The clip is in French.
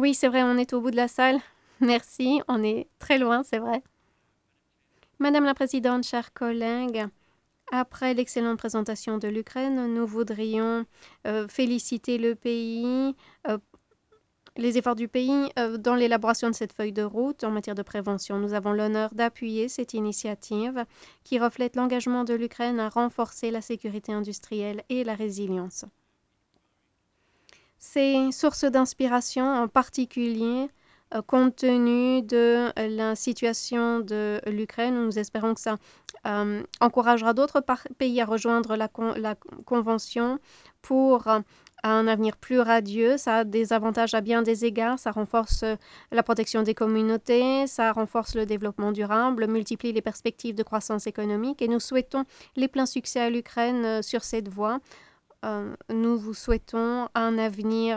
Oui, c'est vrai, on est au bout de la salle. Merci, on est très loin, c'est vrai. Madame la Présidente, chers collègues, après l'excellente présentation de l'Ukraine, nous voudrions féliciter le pays, euh, les efforts du pays dans l'élaboration de cette feuille de route en matière de prévention. Nous avons l'honneur d'appuyer cette initiative qui reflète l'engagement de l'Ukraine à renforcer la sécurité industrielle et la résilience. Ces sources d'inspiration, en particulier, compte tenu de la situation de l'Ukraine, nous espérons que ça encouragera d'autres pays à rejoindre la convention pour un avenir plus radieux. Ça a des avantages à bien des égards. Ça renforce la protection des communautés, ça renforce le développement durable, multiplie les perspectives de croissance économique et nous souhaitons les pleins succès à l'Ukraine sur cette voie. Nous vous souhaitons un avenir